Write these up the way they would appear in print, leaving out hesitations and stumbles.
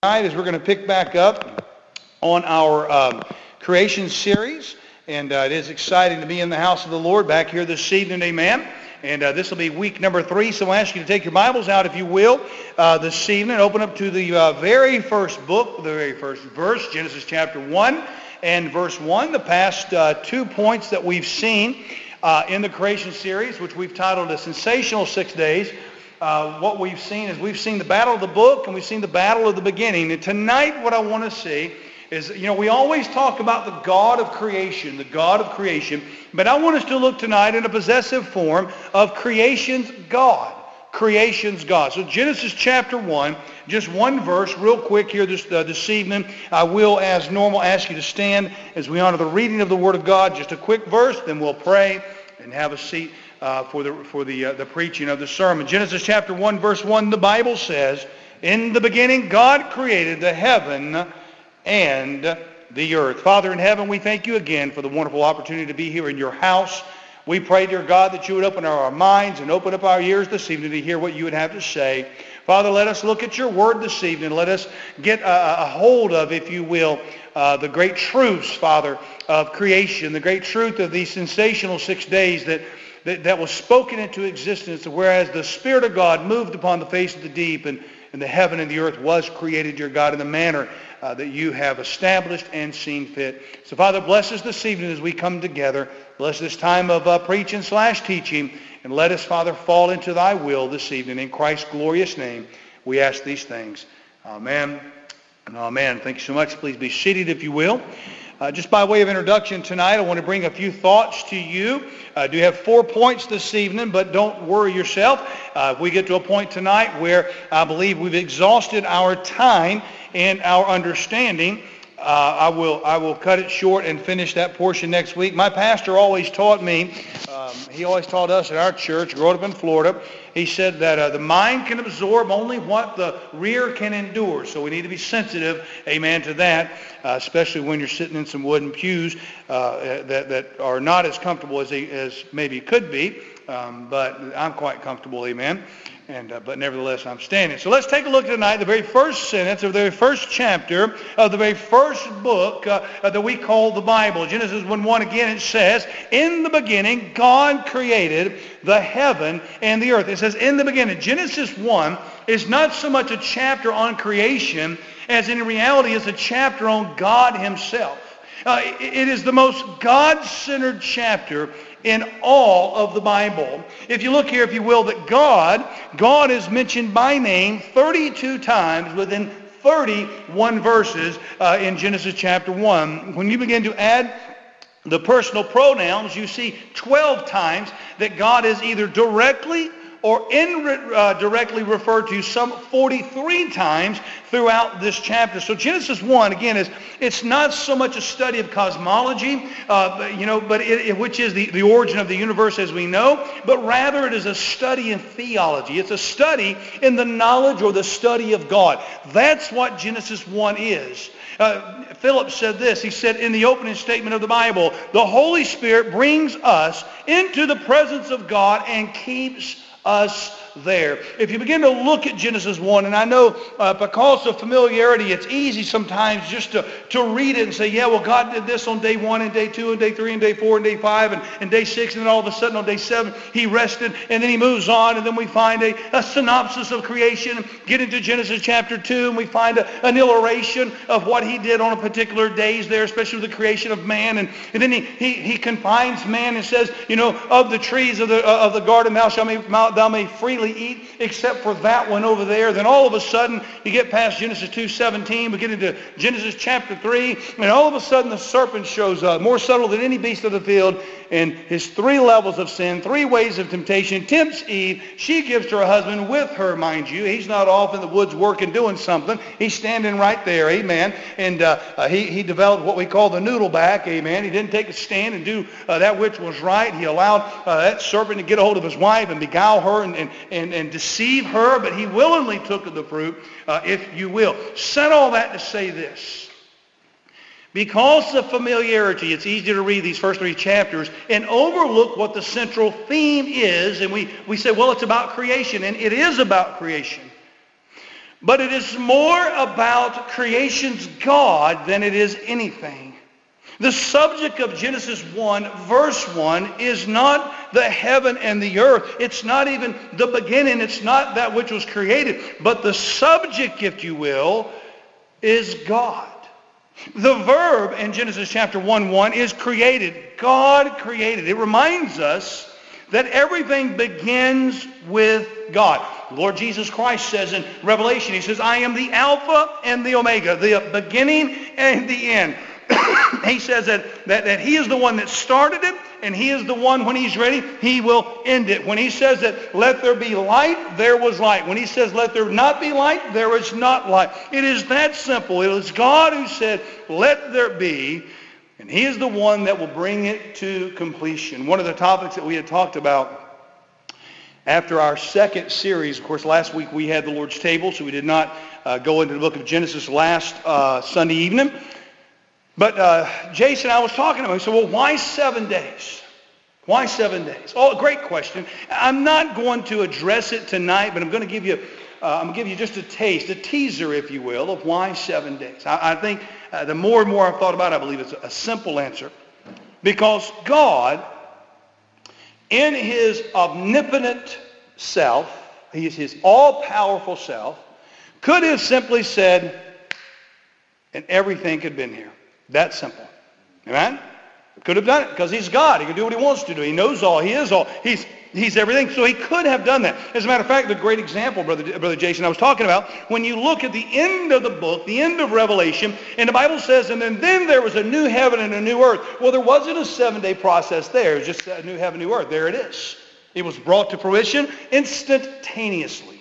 Tonight, as we're going to pick back up on our creation series, and it is exciting to be in the house of the Lord back here this evening, amen. And this will be week number 3, so I ask you to take your Bibles out, if you will, this evening. Open up to the very first book, the very first verse, Genesis chapter 1 and verse 1, the past 2 points that we've seen in the creation series, which we've titled The Sensational 6 Days. What we've seen is we've seen the battle of the book and we've seen the battle of the beginning. And tonight what I want to see is, we always talk about the God of creation, but I want us to look tonight in a possessive form of creation's God. Creation's God. So Genesis chapter 1, just one verse, real quick here this evening. I will, as normal, ask you to stand as we honor the reading of the Word of God. Just a quick verse, then we'll pray and have a seat for the preaching of the sermon. Genesis chapter 1, verse 1, the Bible says, "In the beginning God created the heaven and the earth." Father in heaven, we thank you again for the wonderful opportunity to be here in your house. We pray, dear God, that you would open our minds and open up our ears this evening to hear what you would have to say. Father, let us look at your word this evening. Let us get a hold of, if you will, the great truths, Father, of creation, the great truth of these sensational 6 days that was spoken into existence, whereas the Spirit of God moved upon the face of the deep, and the heaven and the earth was created, dear God, in the manner that you have established and seen fit. So, Father, bless us this evening as we come together. Bless this time of preaching / teaching, and let us, Father, fall into thy will this evening. In Christ's glorious name, we ask these things. Amen and amen. Thank you so much. Please be seated, if you will. Just by way of introduction tonight, I want to bring a few thoughts to you. I do have 4 points this evening, but don't worry yourself. If we get to a point tonight where I believe we've exhausted our time and our understanding, I will cut it short and finish that portion next week. My pastor always taught me, he always taught us at our church, growing up in Florida, he said that the mind can absorb only what the rear can endure. So we need to be sensitive, amen, to that, especially when you're sitting in some wooden pews that are not as comfortable as maybe could be. But I'm quite comfortable, amen. But nevertheless, I'm standing. So let's take a look tonight at the very first sentence of the very first chapter of the very first book that we call the Bible. Genesis 1:1 again, it says, "In the beginning, God created the heaven and the earth." It says, "In the beginning." Genesis 1 is not so much a chapter on creation as in reality is a chapter on God himself. It is the most God-centered chapter in all of the Bible. If you look here, if you will, that God is mentioned by name 32 times within 31 verses in Genesis chapter 1. When you begin to add the personal pronouns, you see 12 times that God is either directly or indirectly referred to, some 43 times throughout this chapter. So Genesis 1, again, it's not so much a study of cosmology, which is the origin of the universe as we know, but rather it is a study in theology. It's a study in the knowledge or the study of God. That's what Genesis 1 is. Philip said this. He said in the opening statement of the Bible, "The Holy Spirit brings us into the presence of God and keeps us there." If you begin to look at Genesis 1, and I know because of familiarity, it's easy sometimes just to read it and say, yeah, well, God did this on day 1 and day 2 and day 3 and day 4 and day 5 and day 6, and then all of a sudden on day 7 he rested, and then he moves on, and then we find a synopsis of creation, get into Genesis chapter 2, and we find an illustration of what he did on a particular days there, especially with the creation of man, and then he confines man and says, of the trees of the garden thou may freely eat, except for that one over there. Then all of a sudden you get past Genesis 2:17, we get into Genesis chapter 3, and all of a sudden the serpent shows up, more subtle than any beast of the field, and his 3 levels of sin, 3 ways of temptation, tempts Eve. She gives to her husband with her, mind you. He's not off in the woods working, doing something. He's standing right there, amen. And he developed what we call the noodle back, amen. He didn't take a stand and do that which was right. He allowed that serpent to get a hold of his wife and beguile her and deceive her, but he willingly took of the fruit, if you will. Said all that to say this. Because of familiarity, it's easy to read these first 3 chapters and overlook what the central theme is, and we say, well, it's about creation, and it is about creation. But it is more about creation's God than it is anything. The subject of Genesis 1, verse 1, is not the heaven and the earth. It's not even the beginning. It's not that which was created. But the subject, if you will, is God. The verb in Genesis chapter 1:1 is created. God created. It reminds us that everything begins with God. Lord Jesus Christ says in Revelation, he says, I am the Alpha and the Omega, the beginning and the end. He says that he is the one that started it, and he is the one, when he's ready, he will end it. When he says that let there be light, there was light. When he says let there not be light, there is not light. It is that simple. It is God who said let there be, and he is the one that will bring it to completion. One of the topics that we had talked about after our second series, of course, last week we had the Lord's table, so we did not go into the book of Genesis last Sunday evening. But Jason, I was talking about him. He said, well, why 7 days? Why 7 days? Oh, great question. I'm not going to address it tonight, but I'm going to give you just a taste, a teaser, if you will, of why 7 days. I think the more and more I've thought about it, I believe it's a simple answer. Because God, in his omnipotent self, his all-powerful self, could have simply said, and everything could have been here. That simple. Amen? Could have done it because he's God. He can do what he wants to do. He knows all. He is all. He's everything. So he could have done that. As a matter of fact, the great example, Brother Jason, I was talking about, when you look at the end of the book, the end of Revelation, and the Bible says, and then there was a new heaven and a new earth. Well, there wasn't a 7-day process there. It was just a new heaven, new earth. There it is. It was brought to fruition instantaneously.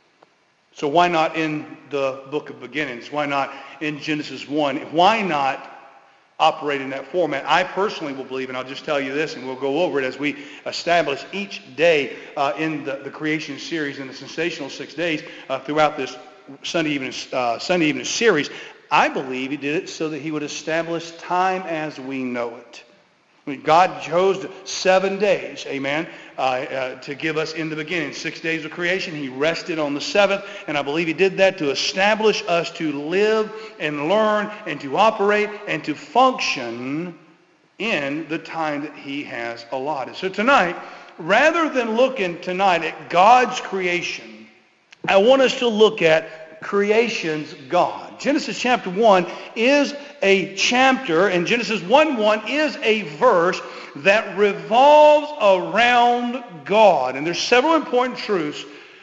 So why not in the book of beginnings? Why not in Genesis 1? Why not operate in that format? I personally will believe, and I'll just tell you this, and we'll go over it as we establish each day in the creation series in the sensational 6 days throughout this Sunday evening series. I believe he did it so that he would establish time as we know it. I mean, God chose 7 days, amen, to give us in the beginning 6 days of creation. He rested on the seventh, and I believe he did that to establish us to live and learn and to operate and to function in the time that he has allotted. So tonight, rather than looking tonight at God's creation, I want us to look at creation's God. Genesis chapter 1 is a chapter, and Genesis 1:1 is a verse that revolves around God. And there's several important truths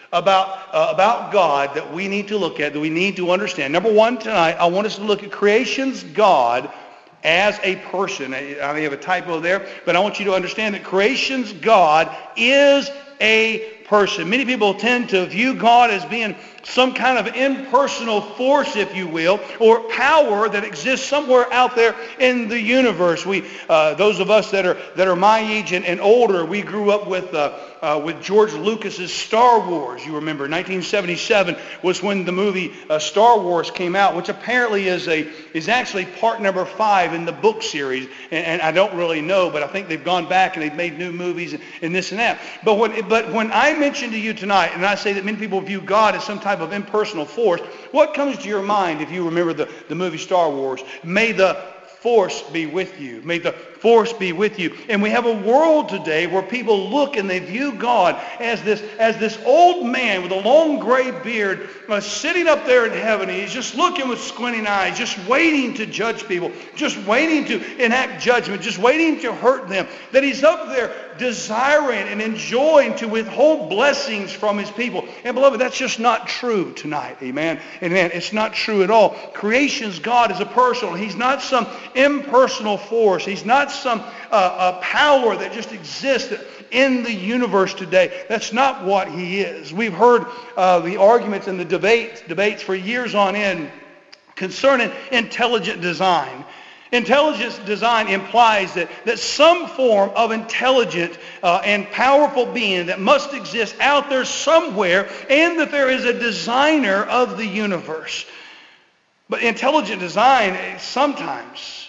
about God that we need to look at, that we need to understand. Number one, tonight, I want us to look at creation's God as a person. I may have a typo there, but I want you to understand that creation's God is a person. Many people tend to view God as being some kind of impersonal force, if you will, or power that exists somewhere out there in the universe. Those of us that are my age and older, we grew up with George Lucas's Star Wars. You remember, 1977 was when the movie Star Wars came out, which apparently is actually part number 5 in the book series. And I don't really know, but I think they've gone back and they've made new movies and this and that. But when I mention to you tonight, and I say that many people view God as some type of impersonal force, what comes to your mind if you remember the movie Star Wars? May the force be with you. May the force be with you. And we have a world today where people look and they view God as this old man with a long gray beard sitting up there in heaven. He's just looking with squinting eyes, just waiting to judge people, just waiting to enact judgment, just waiting to hurt them. That he's up there desiring and enjoying to withhold blessings from his people. And beloved, that's just not true tonight. Amen. Amen. It's not true at all. Creation's God is a personal. He's not some impersonal force. He's not some power that just exists in the universe today. That's not what he is. We've heard the arguments and the debates for years on end concerning intelligent design. Intelligent design implies that some form of intelligent and powerful being that must exist out there somewhere, and that there is a designer of the universe. But intelligent design sometimes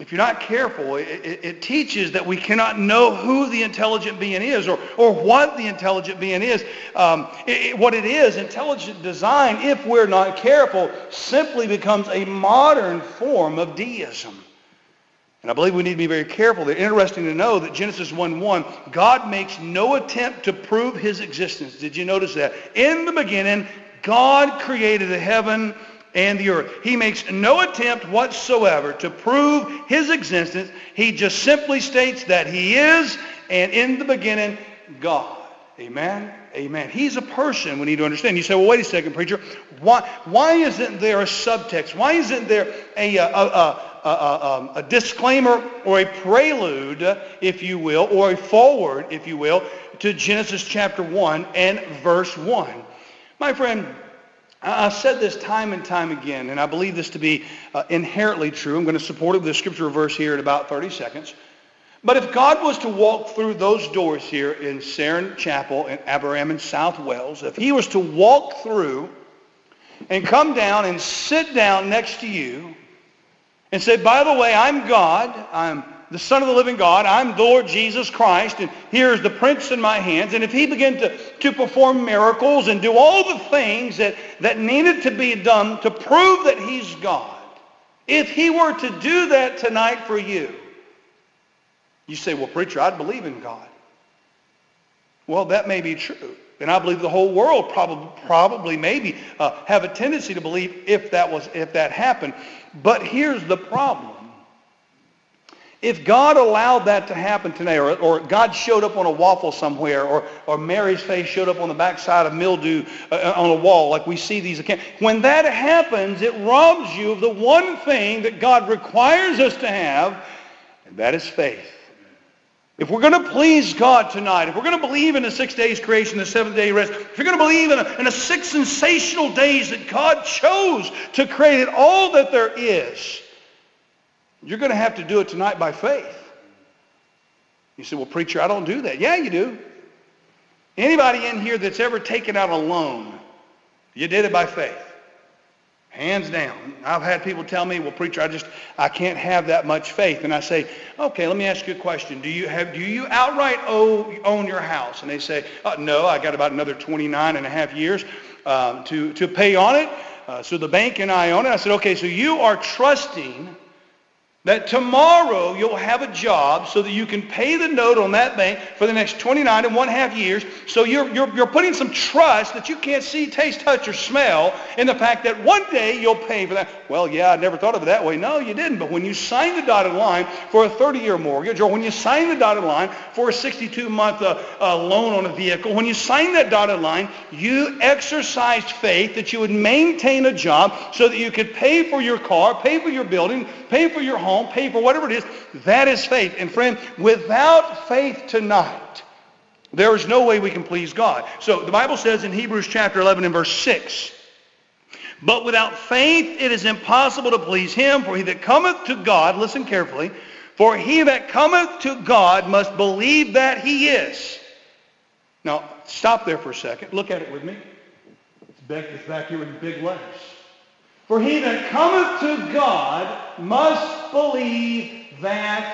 if you're not careful, it teaches that we cannot know who the intelligent being is or what the intelligent being is. What it is, intelligent design, if we're not careful, simply becomes a modern form of deism. And I believe we need to be very careful. It's interesting to know that Genesis 1:1, God makes no attempt to prove his existence. Did you notice that? In the beginning, God created the heaven and the earth. He makes no attempt whatsoever to prove his existence. He just simply states that he is, and in the beginning, God. Amen? Amen. He's a person, we need to understand. You say, well, wait a second, preacher. Why isn't there a subtext? Why isn't there a disclaimer or a prelude, if you will, or a forward, if you will, to Genesis chapter 1 and verse 1? My friend, I've said this time and time again, and I believe this to be inherently true. I'm going to support it with a scripture verse here in about 30 seconds. But if God was to walk through those doors here in Saron Chapel in Aberramon, South Wales, if he was to walk through and come down and sit down next to you and say, by the way, I'm God, I'm the Son of the living God, I'm the Lord Jesus Christ, and here's the prints in my hands. And if he began to perform miracles and do all the things that needed to be done to prove that he's God, if he were to do that tonight for you, you say, well, preacher, I'd believe in God. Well, that may be true. And I believe the whole world probably maybe have a tendency to believe if that happened. But here's the problem. If God allowed that to happen today, or God showed up on a waffle somewhere, or Mary's face showed up on the backside of mildew on a wall, like we see these accounts, when that happens, it robs you of the one thing that God requires us to have, and that is faith. If we're going to please God tonight, if we're going to believe in the 6 days creation, the 7th day rest, if you're going to believe in the 6 sensational days that God chose to create all that there is, you're going to have to do it tonight by faith. You say, well, preacher, I don't do that. Yeah, you do. Anybody in here that's ever taken out a loan, you did it by faith. Hands down. I've had people tell me, well, preacher, I can't have that much faith. And I say, okay, let me ask you a question. Do you outright own your house? And they say, no, I got about another 29 and a half years to pay on it. So the bank and I own it. I said, okay, so you are trusting that tomorrow you'll have a job so that you can pay the note on that bank for the next 29 and 1/2 years. So you're putting some trust that you can't see, taste, touch, or smell in the fact that one day you'll pay for that. Well, yeah, I never thought of it that way. No, you didn't. But when you sign the dotted line for a 30-year mortgage, or when you sign the dotted line for a 62-month loan on a vehicle, when you sign that dotted line, you exercised faith that you would maintain a job so that you could pay for your car, pay for your building, pay for your home, pay for whatever it is. That is faith. And friend, without faith tonight, there is no way we can please God. So the Bible says in Hebrews chapter 11 and verse 6, but without faith it is impossible to please him, for he that cometh to God, listen carefully, for he that cometh to God must believe that he is. Now, stop there for a second. Look at it with me. It's back here in big letters. For he that cometh to God must believe that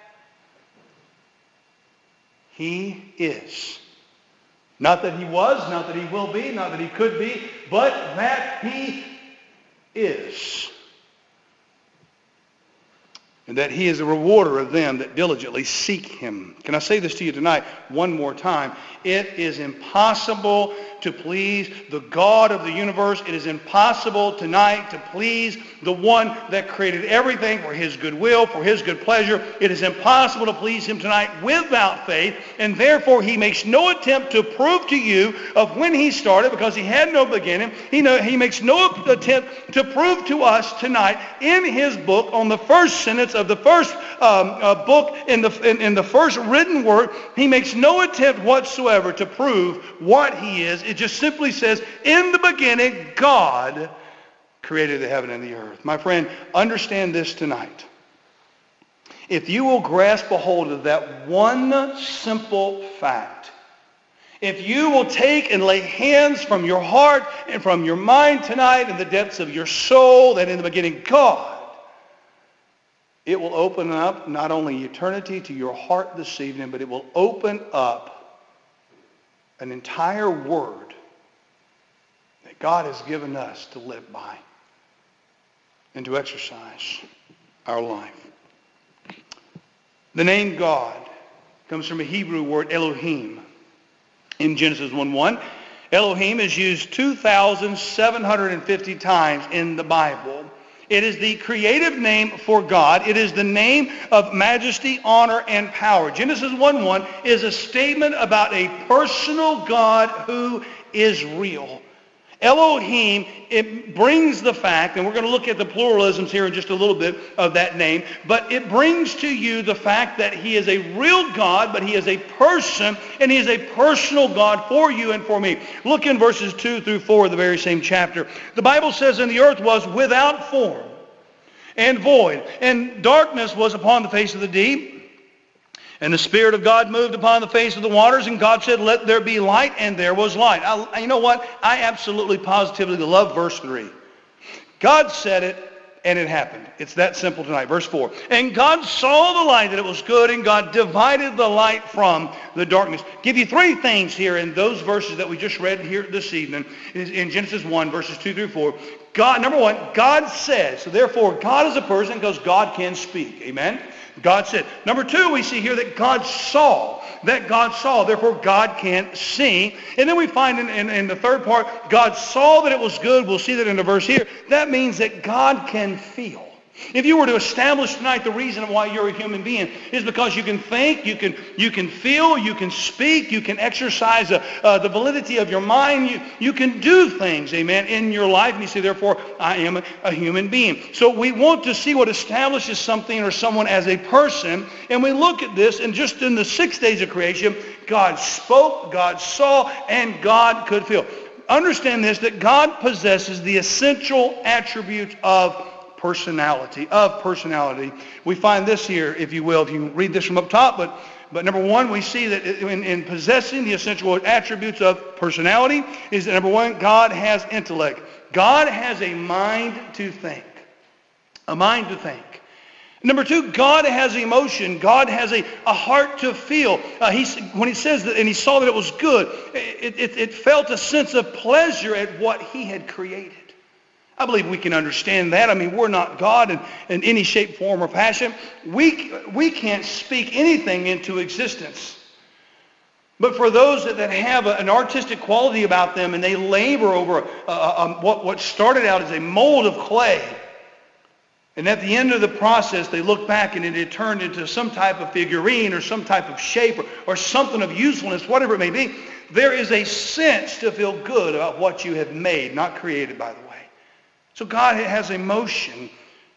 he is. Not that he was, not that he will be, not that he could be, but that he is. And that he is a rewarder of them that diligently seek him. Can I say this to you tonight one more time? It is impossible to please the God of the universe. It is impossible tonight to please the one that created everything for his good will, for his good pleasure. It is impossible to please him tonight without faith, and therefore he makes no attempt to prove to you of when he started, because he had no beginning. He makes no attempt to prove to us tonight in his book, on the first sentence of the first book, in the first written word, he makes no attempt whatsoever to prove what he is. It just simply says, in the beginning, God created the heaven and the earth. My friend, understand this tonight. If you will grasp a hold of that one simple fact, if you will take and lay hands from your heart and from your mind tonight in the depths of your soul, that in the beginning, God it will open up not only eternity to your heart this evening, but it will open up an entire word that God has given us to live by and to exercise our life. The name God comes from a Hebrew word, Elohim. In Genesis 1:1, Elohim is used 2,750 times in the Bible. It is the creative name for God. It is the name of majesty, honor, and power. Genesis 1:1 is a statement about a personal God who is real. Elohim, it brings the fact, and we're going to look at the pluralisms here in just a little bit of that name, but it brings to you the fact that he is a real God, but he is a person, and he is a personal God for you and for me. Look in verses 2 through 4 of the very same chapter. The Bible says, "And the earth was without form and void, and darkness was upon the face of the deep. And the Spirit of God moved upon the face of the waters, and God said, let there be light, and there was light." You know what? I absolutely positively love verse 3. God said it, and it happened. It's that simple tonight. Verse 4. "And God saw the light, that it was good, and God divided the light from the darkness." Give you three things here in those verses that we just read here this evening in Genesis 1, verses 2 through 4. God, number one, God said. So therefore, God is a person because God can speak. Amen? God said. Number two, we see here that God saw. Therefore, God can see. And then we find in the third part, God saw that it was good. We'll see that in the verse here. That means that God can feel. If you were to establish tonight the reason why you're a human being is because you can think, you can feel, you can speak, you can exercise the validity of your mind. You can do things, amen, in your life. And you say, therefore, I am a human being. So we want to see what establishes something or someone as a person. And we look at this, and just in the 6 days of creation, God spoke, God saw, and God could feel. Understand this, that God possesses the essential attributes of personality. We find this here, if you will, if you read this from up top, but number one, we see that in possessing the essential attributes of personality is that number one, God has intellect. God has a mind to think. A mind to think. Number two, God has emotion. God has a heart to feel. When he says that, and he saw that it was good, it felt a sense of pleasure at what he had created. I believe we can understand that. I mean, we're not God in any shape, form, or fashion. We can't speak anything into existence. But for those that have an artistic quality about them and they labor over what started out as a mold of clay, and at the end of the process they look back and it had turned into some type of figurine or some type of shape or something of usefulness, whatever it may be, there is a sense to feel good about what you have made, not created, by the way. So God has emotion.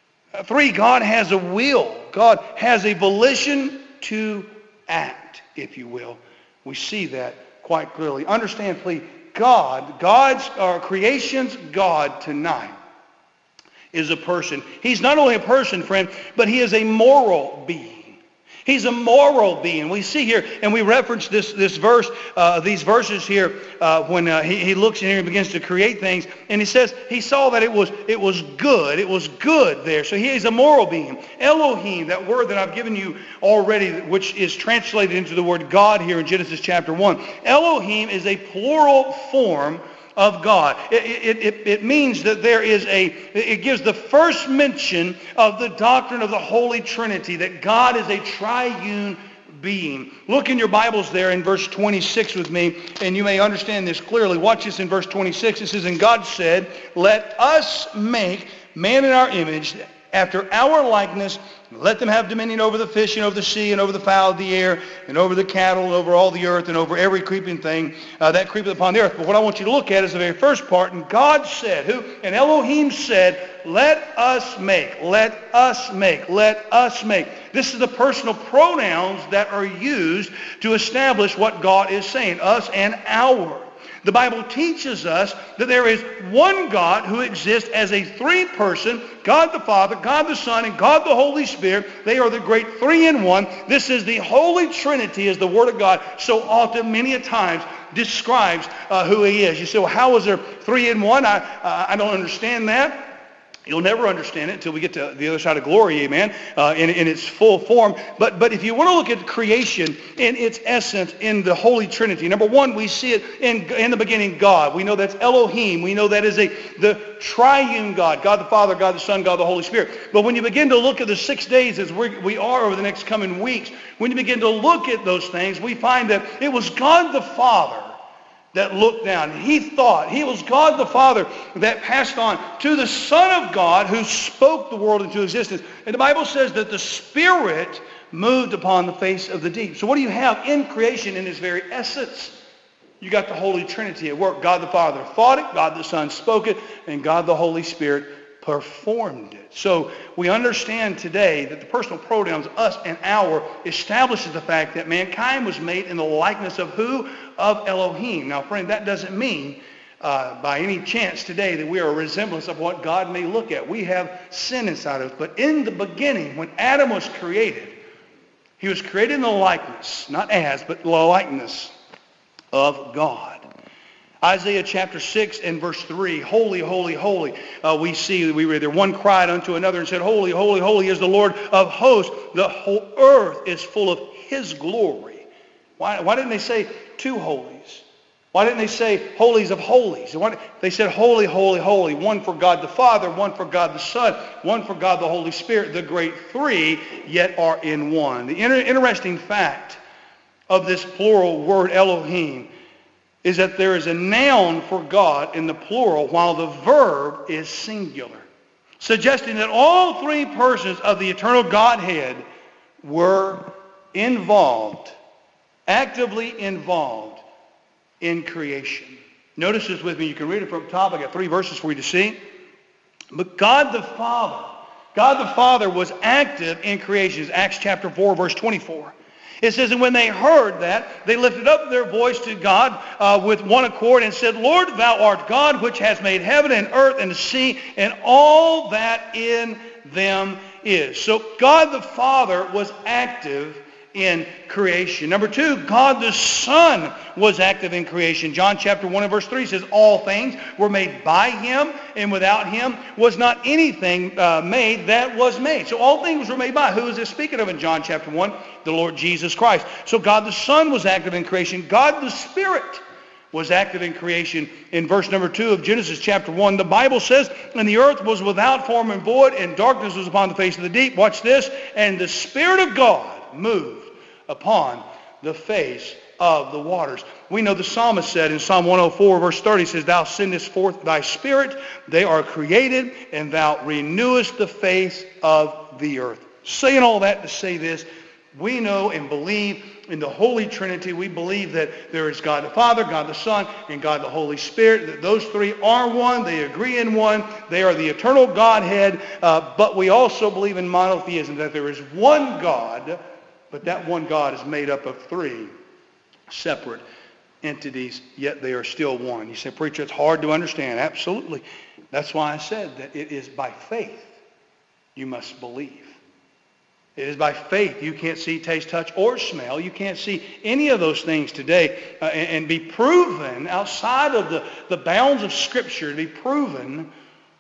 3, God has a will. God has a volition to act, if you will. We see that quite clearly. Understand, please, God's creation's God tonight is a person. He's not only a person, friend, but he is a moral being. He's a moral being. We see here, and we reference this verse, these verses here, when he looks in here and begins to create things, and he says he saw that it was good. It was good there. So he is a moral being. Elohim, that word that I've given you already, which is translated into the word God here in Genesis chapter 1. Elohim is a plural form of God. It means that it gives the first mention of the doctrine of the Holy Trinity, that God is a triune being. Look in your Bibles there in verse 26 with me, and you may understand this clearly. Watch this in verse 26. It says, "And God said, let us make man in our image, after our likeness, let them have dominion over the fish and over the sea and over the fowl of the air and over the cattle and over all the earth and over every creeping thing that creepeth upon the earth." But what I want you to look at is the very first part. And God said, and Elohim said, let us make, let us make, let us make. This is the personal pronouns that are used to establish what God is saying, us and our. The Bible teaches us that there is one God who exists as a three-person, God the Father, God the Son, and God the Holy Spirit. They are the great three-in-one. This is the Holy Trinity, as the Word of God so often, many a times, describes who he is. You say, well, how is there three-in-one? I don't understand that. You'll never understand it until we get to the other side of glory, amen, in its full form. But if you want to look at creation in its essence in the Holy Trinity, number one, we see it in the beginning, God. We know that's Elohim. We know that is the triune God, God the Father, God the Son, God the Holy Spirit. But when you begin to look at the 6 days as we are over the next coming weeks, when you begin to look at those things, we find that it was God the Father that looked down. He was God the Father that passed on to the Son of God who spoke the world into existence. And the Bible says that the Spirit moved upon the face of the deep. So what do you have in creation in its very essence? You got the Holy Trinity at work. God the Father thought it, God the Son spoke it, and God the Holy Spirit performed it. So we understand today that the personal pronouns us and our establishes the fact that mankind was made in the likeness of who? Of Elohim. Now, friend, that doesn't mean by any chance today that we are a resemblance of what God may look at. We have sin inside of us. But in the beginning, when Adam was created, he was created in the likeness, not as, but the likeness of God. Isaiah chapter 6 and verse 3, holy, holy, holy. We read there, one cried unto another and said, holy, holy, holy is the Lord of hosts. The whole earth is full of his glory. Why didn't they say two holies? Why didn't they say holies of holies? They said holy, holy, holy. One for God the Father, one for God the Son, one for God the Holy Spirit. The great three yet are in one. The interesting fact of this plural word Elohim is that there is a noun for God in the plural while the verb is singular, suggesting that all three persons of the eternal Godhead were involved, actively involved in creation. Notice this with me. You can read it from the top. I got 3 verses for you to see. But God the Father was active in creation. Acts chapter 4, verse 24. It says, and when they heard that, they lifted up their voice to God with one accord and said, Lord, thou art God, which has made heaven and earth and the sea and all that in them is. So God the Father was active in creation. Number 2, God the Son was active in creation. John chapter 1 and verse 3 says, all things were made by him, and without him was not anything made that was made. So all things were made by. Who is this speaking of in John chapter 1? The Lord Jesus Christ. So God the Son was active in creation. God the Spirit was active in creation. In verse number 2 of Genesis chapter 1, the Bible says, and the earth was without form and void, and darkness was upon the face of the deep. Watch this. And the Spirit of God moved upon the face of the waters. We know the psalmist said in Psalm 104 verse 30, says, thou sendest forth thy Spirit, they are created, and thou renewest the face of the earth. Saying all that to say this, we know and believe in the Holy Trinity. We believe that there is God the Father, God the Son, and God the Holy Spirit. That those three are one. They agree in one. They are the eternal Godhead. But we also believe in monotheism, that there is one God, but that one God is made up of 3 separate entities, yet they are still one. You say, preacher, it's hard to understand. Absolutely. That's why I said that it is by faith you must believe. It is by faith. You can't see, taste, touch, or smell. You can't see any of those things today and be proven outside of the bounds of Scripture, to be proven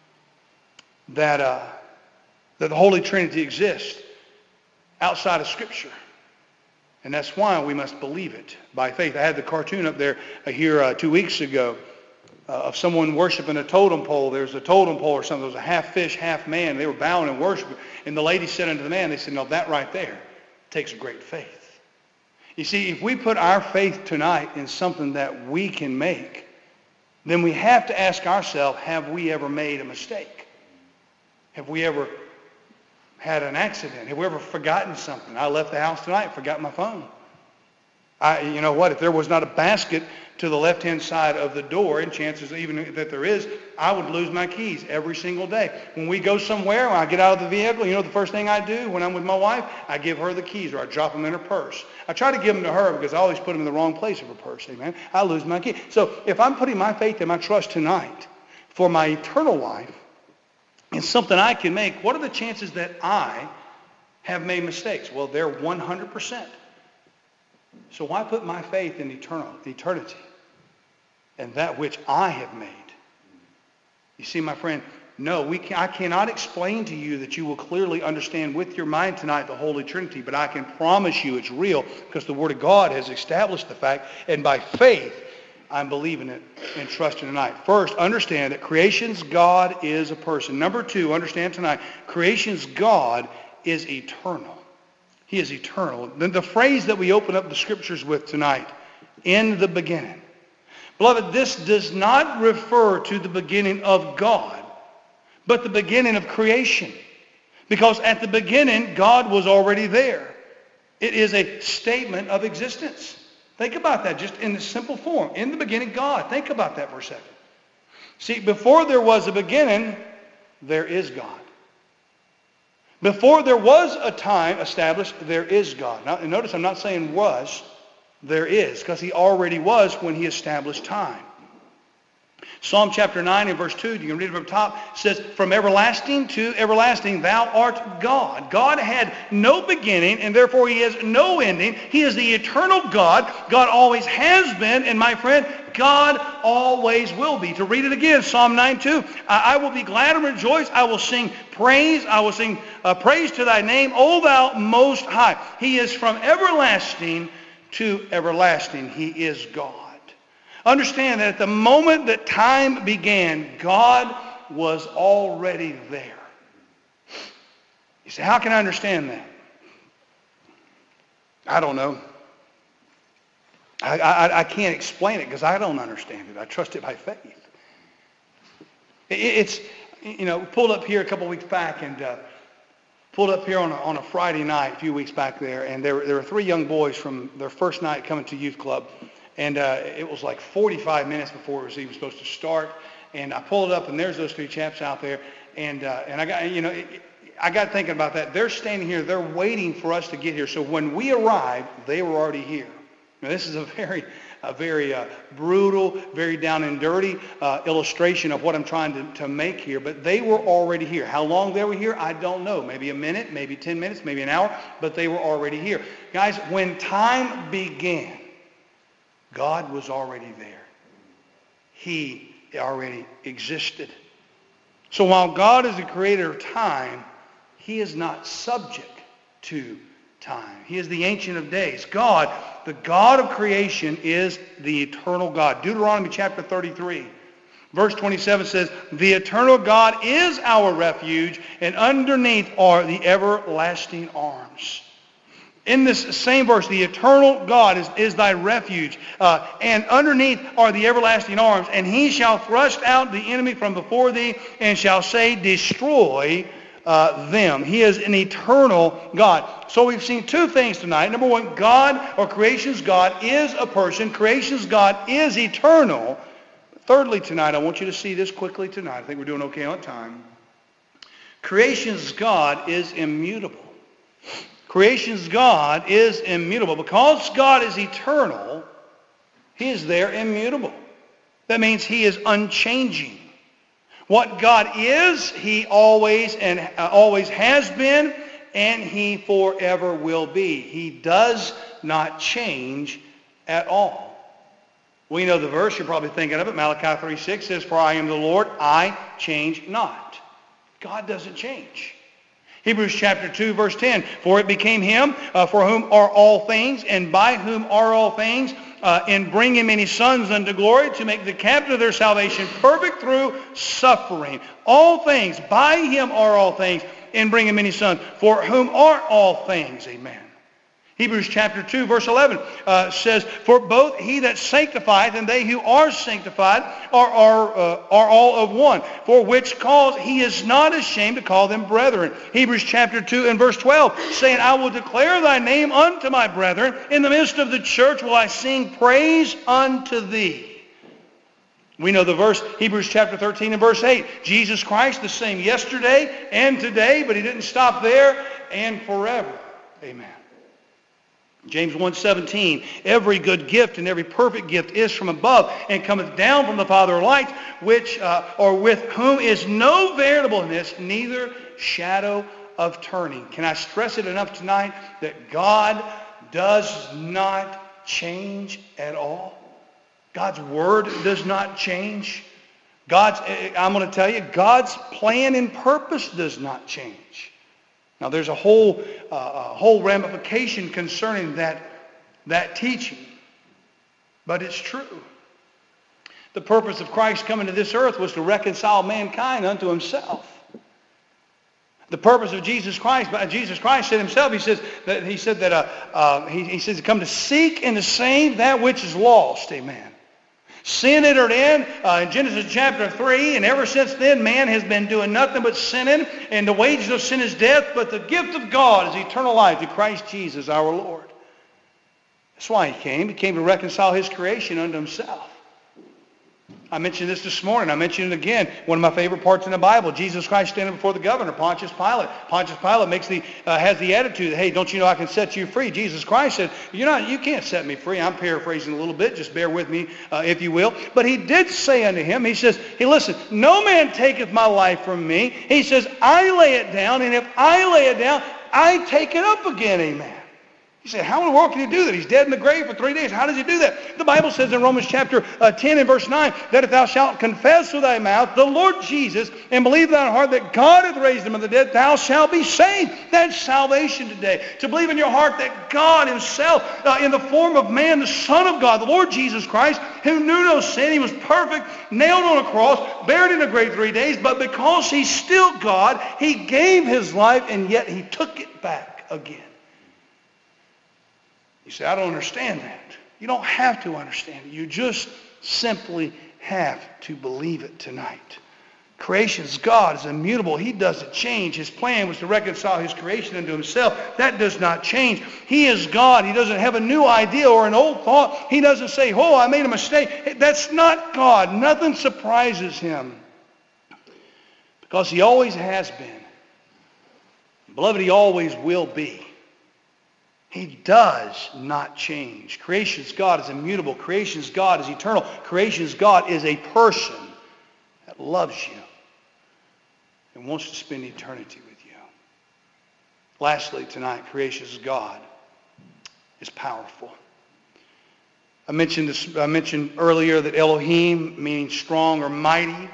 that the Holy Trinity exists outside of Scripture. And that's why we must believe it by faith. I had the cartoon up there here 2 weeks ago of someone worshiping a totem pole. There's a totem pole or something. There was a half fish, half man. They were bowing and worshiping. And the lady said unto the man, they said, no, that right there takes great faith. You see, if we put our faith tonight in something that we can make, then we have to ask ourselves, have we ever made a mistake? Have we ever had an accident? Have we ever forgotten something? I left the house tonight, forgot my phone. You know what? If there was not a basket to the left-hand side of the door, and chances even that there is, I would lose my keys every single day. When we go somewhere, when I get out of the vehicle, you know the first thing I do when I'm with my wife? I give her the keys, or I drop them in her purse. I try to give them to her because I always put them in the wrong place of her purse. Amen. I lose my key. So if I'm putting my faith and my trust tonight for my eternal life in something I can make, what are the chances that I have made mistakes? Well, they're 100%. So why put my faith in eternity and that which I have made? You see, my friend, No, I cannot explain to you that you will clearly understand with your mind tonight the Holy Trinity, but I can promise you it's real because the Word of God has established the fact, and by faith, I'm believing it and trusting tonight. First, understand that creation's God is a person. Number two, understand tonight, creation's God is eternal. He is eternal. Then the phrase that we open up the Scriptures with tonight, in the beginning. Beloved, this does not refer to the beginning of God, but the beginning of creation. Because at the beginning, God was already there. It is a statement of existence. Think about that just in the simple form. In the beginning, God. Think about that for a second. See, before there was a beginning, there is God. Before there was a time established, there is God. Now, notice I'm not saying was, there is, because he already was when he established time. Psalm chapter 9 and verse 2, you can read it from the top, says, from everlasting to everlasting, thou art God. God had no beginning, and therefore he has no ending. He is the eternal God. God always has been, and my friend, God always will be. To read it again, Psalm 9:2, I will be glad and rejoice. I will sing praise. I will sing praise to thy name, O thou most high. He is from everlasting to everlasting. He is God. Understand that at the moment that time began, God was already there. You say, how can I understand that? I don't know. I can't explain it because I don't understand it. I trust it by faith. It's, pulled up here a couple weeks back and pulled up here on a Friday night a few weeks back there, and there were three young boys from their first night coming to youth club. And it was like 45 minutes before it was even supposed to start. And I pulled up, and there's those three chaps out there. And I got, I got thinking about that. They're standing here. They're waiting for us to get here. So when we arrived, they were already here. Now, this is a very brutal, very down and dirty illustration of what I'm trying to make here. But they were already here. How long they were here, I don't know. Maybe a minute, maybe 10 minutes, maybe an hour. But they were already here. Guys, when time began, God was already there. He already existed. So while God is the creator of time, he is not subject to time. He is the Ancient of Days. God, the God of creation, is the eternal God. Deuteronomy chapter 33, verse 27 says, the eternal God is our refuge, and underneath are the everlasting arms. In this same verse, the eternal God is thy refuge, and underneath are the everlasting arms, and he shall thrust out the enemy from before thee, and shall say, destroy them. He is an eternal God. So we've seen two things tonight. Number one, God, or creation's God, is a person. Creation's God is eternal. Thirdly tonight, I want you to see this quickly tonight. I think we're doing okay on time. Creation's God is immutable. Creation's God is immutable. Because God is eternal, he is there immutable. That means he is unchanging. What God is, he always has been, and he forever will be. He does not change at all. We know the verse, you're probably thinking of it. Malachi 3:6 says, for I am the Lord, I change not. God doesn't change. Hebrews chapter 2, verse 10, for it became him for whom are all things, and by whom are all things, in bringing many sons unto glory, to make the captain of their salvation perfect through suffering. All things, by him are all things, in bringing many sons, for whom are all things. Amen. Hebrews chapter 2, verse 11 says, for both he that sanctifieth and they who are sanctified are all of one, for which cause he is not ashamed to call them brethren. Hebrews chapter 2 and verse 12, saying, I will declare thy name unto my brethren. In the midst of the church will I sing praise unto thee. We know the verse, Hebrews chapter 13 and verse 8. Jesus Christ the same yesterday and today, but he didn't stop there, and forever. Amen. James 1:17, every good gift and every perfect gift is from above, and cometh down from the Father of lights, which or with whom is no variableness, neither shadow of turning. Can I stress it enough tonight that God does not change at all? God's word does not change. I'm going to tell you, God's plan and purpose does not change. Now, there's a whole ramification concerning that teaching, but it's true. The purpose of Christ coming to this earth was to reconcile mankind unto himself. The purpose of Jesus Christ said himself, he says to come to seek and to save that which is lost. Amen. Sin entered in Genesis chapter 3, and ever since then man has been doing nothing but sinning, and the wages of sin is death, but the gift of God is eternal life through Christ Jesus our Lord. That's why he came. He came to reconcile his creation unto himself. I mentioned this morning. I mentioned it again. One of my favorite parts in the Bible, Jesus Christ standing before the governor, Pontius Pilate. Pontius Pilate has the attitude, hey, don't you know I can set you free? Jesus Christ said, you can't set me free. I'm paraphrasing a little bit. Just bear with me, if you will. But he did say unto him, he says, hey, listen, no man taketh my life from me. He says, I lay it down, and if I lay it down, I take it up again. Amen. You say, how in the world can he do that? He's dead in the grave for 3 days. How does he do that? The Bible says in Romans chapter 10 and verse 9, that if thou shalt confess with thy mouth the Lord Jesus and believe in thine heart that God hath raised him from the dead, thou shalt be saved. That's salvation today. To believe in your heart that God himself, in the form of man, the Son of God, the Lord Jesus Christ, who knew no sin, he was perfect, nailed on a cross, buried in the grave 3 days, but because he's still God, he gave his life, and yet he took it back again. You say, I don't understand that. You don't have to understand it. You just simply have to believe it tonight. Creation's God is immutable. He doesn't change. His plan was to reconcile his creation unto himself. That does not change. He is God. He doesn't have a new idea or an old thought. He doesn't say, oh, I made a mistake. That's not God. Nothing surprises him. Because he always has been. Beloved, he always will be. He does not change. Creation's God is immutable. Creation's God is eternal. Creation's God is a person that loves you and wants to spend eternity with you. Lastly, tonight, creation's God is powerful. I mentioned earlier that Elohim means strong or mighty.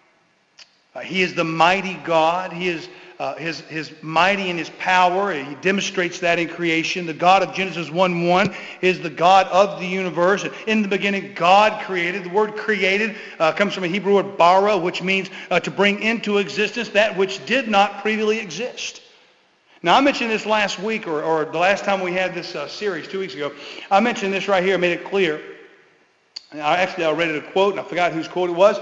He is the mighty God. He is his mighty in his power. He demonstrates that in creation. The God of Genesis 1:1 is the God of the universe. In the beginning, God created. The word created comes from a Hebrew word bara, which means to bring into existence that which did not previously exist. Now, I mentioned this last week, or the last time we had this series 2 weeks ago. I mentioned this right here, made it clear. I read it a quote, and I forgot whose quote it was.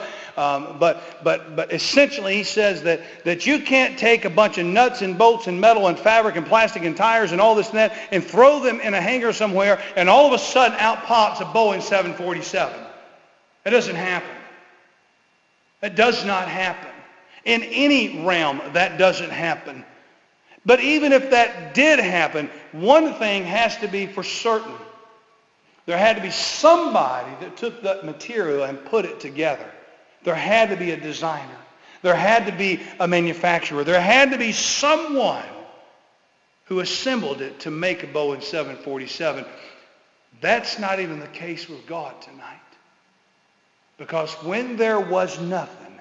But essentially he says that you can't take a bunch of nuts and bolts and metal and fabric and plastic and tires and all this and that and throw them in a hangar somewhere, and all of a sudden out pops a Boeing 747. That doesn't happen. That does not happen. In any realm, that doesn't happen. But even if that did happen, one thing has to be for certain. There had to be somebody that took that material and put it together. There had to be a designer. There had to be a manufacturer. There had to be someone who assembled it to make a Boeing 747. That's not even the case with God tonight. Because when there was nothing,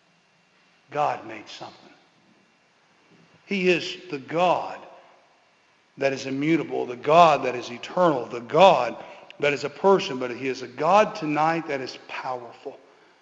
God made something. He is the God that is immutable, the God that is eternal, the God that is a person, but he is a God tonight that is powerful.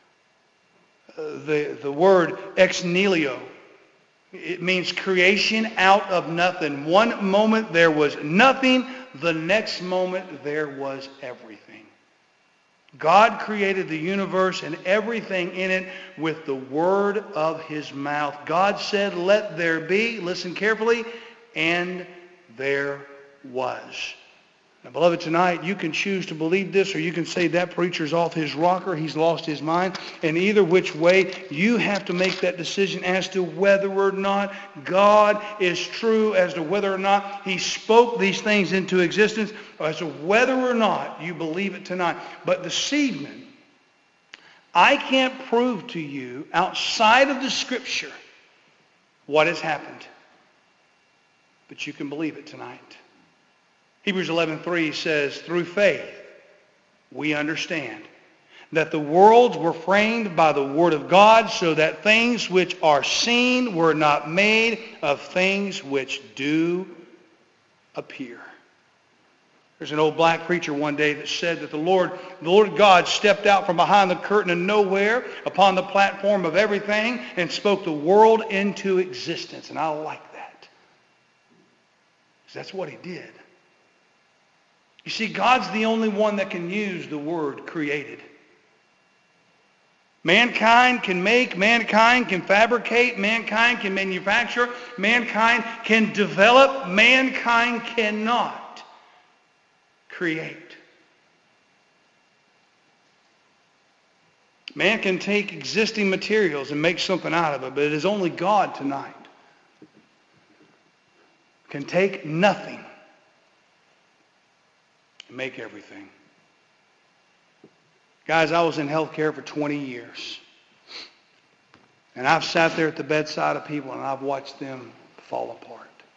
The word ex nihilo, it means creation out of nothing. One moment there was nothing, the next moment there was everything. God created the universe and everything in it with the word of his mouth. God said, let there be, listen carefully, and there was. Now, beloved, tonight you can choose to believe this, or you can say that preacher's off his rocker, he's lost his mind. And either which way, you have to make that decision as to whether or not God is true, as to whether or not he spoke these things into existence, or as to whether or not you believe it tonight. But this evening, I can't prove to you outside of the Scripture what has happened. But you can believe it tonight. Hebrews 11:3 says, through faith we understand that the worlds were framed by the Word of God, so that things which are seen were not made of things which do appear. There's an old black preacher one day that said that the Lord God stepped out from behind the curtain of nowhere upon the platform of everything and spoke the world into existence. And I like that. 'Cause that's what he did. You see, God's the only one that can use the word created. Mankind can make, mankind can fabricate, mankind can manufacture, mankind can develop, mankind cannot create. Man can take existing materials and make something out of it, but it is only God tonight can take nothing and make everything. Guys, I was in healthcare for 20 years. And I've sat there at the bedside of people and I've watched them fall apart.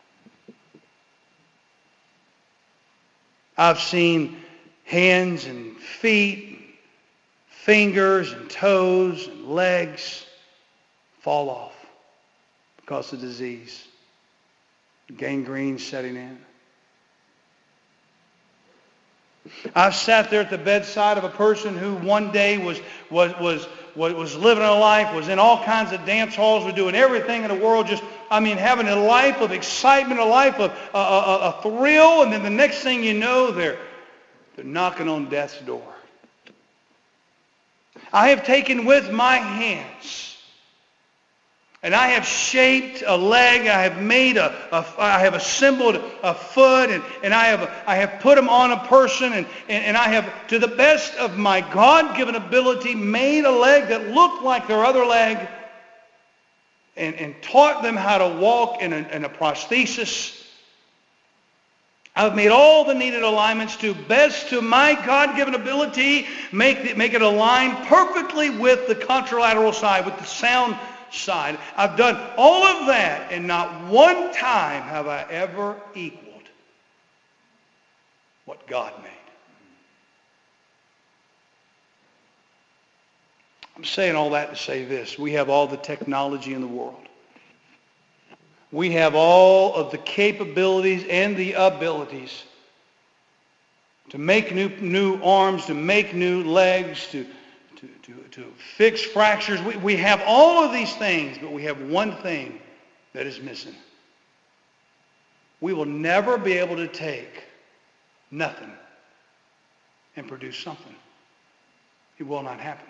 I've seen hands and feet, fingers and toes and legs fall off because of disease, gangrene setting in. I've sat there at the bedside of a person who one day was living a life, was in all kinds of dance halls, was doing everything in the world, having a life of excitement, a life of a thrill, and then the next thing you know, they're knocking on death's door. I have taken with my hands, and I have shaped a leg, I have assembled a foot, and I have put them on a person, and I have, to the best of my God-given ability, made a leg that looked like their other leg, and taught them how to walk in a prosthesis. I've made all the needed alignments to best to my God-given ability, make it align perfectly with the contralateral side, with the sound side. I've done all of that, and not one time have I ever equaled what God made. I'm saying all that to say this. We have all the technology in the world. We have all of the capabilities and the abilities to make new arms, to make new legs, to fix fractures. We have all of these things, but we have one thing that is missing. We will never be able to take nothing and produce something. It will not happen.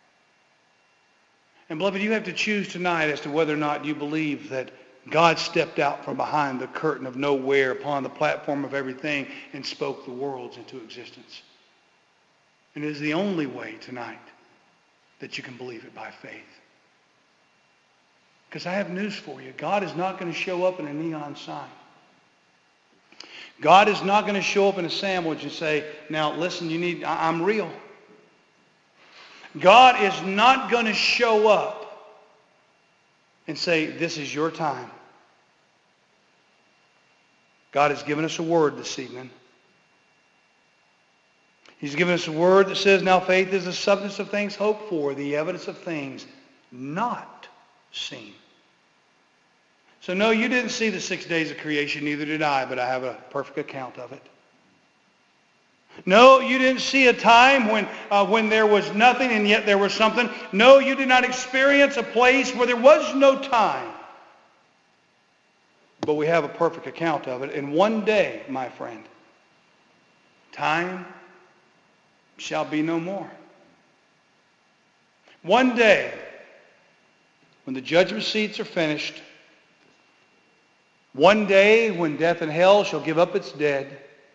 And beloved, you have to choose tonight as to whether or not you believe that God stepped out from behind the curtain of nowhere upon the platform of everything and spoke the worlds into existence. And it is the only way tonight that you can believe it by faith. Because I have news for you. God is not going to show up in a neon sign. God is not going to show up in a sandwich and say, now listen, I'm real. God is not going to show up and say, this is your time. God has given us a word this evening. He's given us a word that says, now faith is the substance of things hoped for, the evidence of things not seen. So no, you didn't see the 6 days of creation, neither did I, but I have a perfect account of it. No, you didn't see a time when there was nothing and yet there was something. No, you did not experience a place where there was no time. But we have a perfect account of it. And one day, my friend, time shall be no more. One day, when the judgment seats are finished, one day when death and hell shall give up its dead,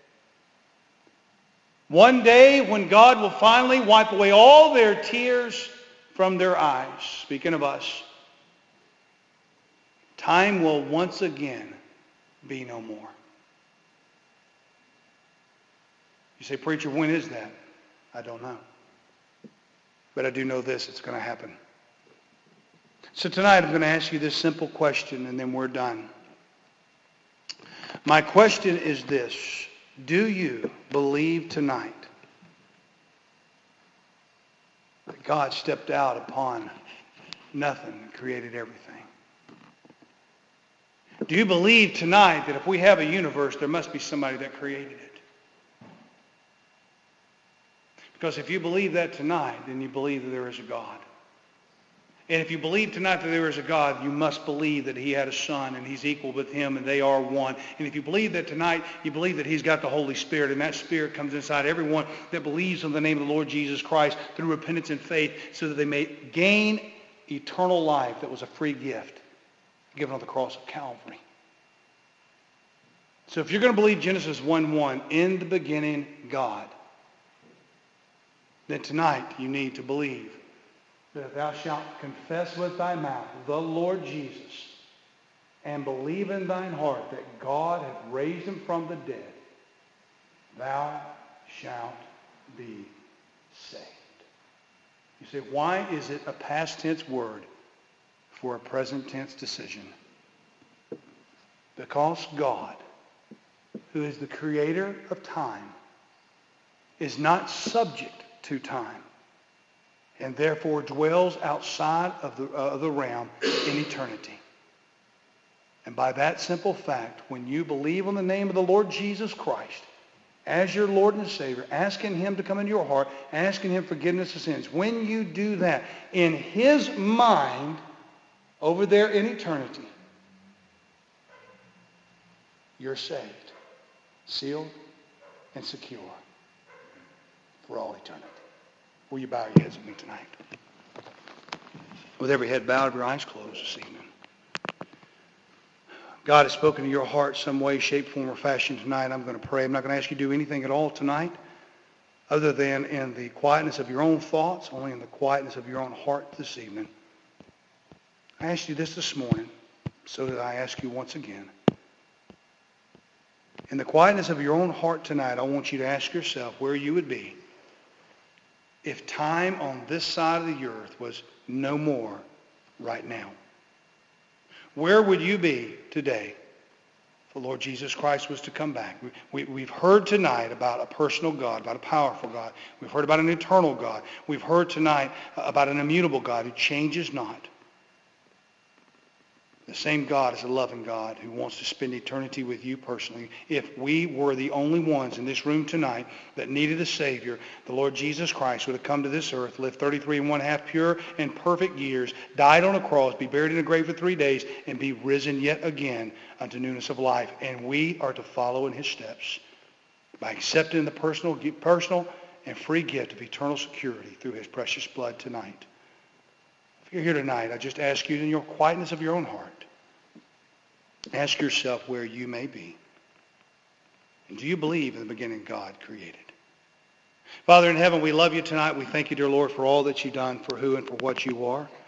one day when God will finally wipe away all their tears from their eyes, speaking of us, time will once again be no more. You say, preacher, when is that? I don't know. But I do know this, it's going to happen. So tonight I'm going to ask you this simple question and then we're done. My question is this. Do you believe tonight that God stepped out upon nothing and created everything. Do you believe tonight that if we have a universe, there must be somebody that created it? Because if you believe that tonight, then you believe that there is a God. And if you believe tonight that there is a God, you must believe that he had a son and he's equal with him and they are one. And if you believe that tonight, you believe that he's got the Holy Spirit, and that Spirit comes inside everyone that believes in the name of the Lord Jesus Christ through repentance and faith, so that they may gain eternal life that was a free gift given on the cross of Calvary. So if you're going to believe Genesis 1:1, in the beginning, God, then tonight you need to believe that if thou shalt confess with thy mouth the Lord Jesus and believe in thine heart that God hath raised him from the dead, thou shalt be saved. You say, why is it a past tense word for a present tense decision? Because God, who is the creator of time, is not subject to time, and therefore dwells outside of the realm in eternity. And by that simple fact, when you believe on the name of the Lord Jesus Christ as your Lord and Savior, asking him to come into your heart, asking him forgiveness of sins, when you do that, in his mind, over there in eternity, you're saved, sealed, and secure for all eternity. Will you bow your heads with me tonight? With every head bowed, your eyes closed this evening. God has spoken to your heart some way, shape, form, or fashion tonight. I'm going to pray. I'm not going to ask you to do anything at all tonight other than in the quietness of your own thoughts, only in the quietness of your own heart this evening. I asked you this morning, so that I ask you once again. In the quietness of your own heart tonight, I want you to ask yourself where you would be if time on this side of the earth was no more right now. Where would you be today if the Lord Jesus Christ was to come back? We've heard tonight about a personal God, about a powerful God. We've heard about an eternal God. We've heard tonight about an immutable God who changes not. The same God is a loving God who wants to spend eternity with you personally. If we were the only ones in this room tonight that needed a Savior, the Lord Jesus Christ would have come to this earth, lived 33 1/2 pure and perfect years, died on a cross, be buried in a grave for 3 days, and be risen yet again unto newness of life. And we are to follow in his steps by accepting the personal and free gift of eternal security through his precious blood tonight. If you're here tonight, I just ask you in your quietness of your own heart, ask yourself where you may be. And do you believe in the beginning God created? Father in heaven, we love you tonight. We thank you, dear Lord, for all that you've done, for who and for what you are.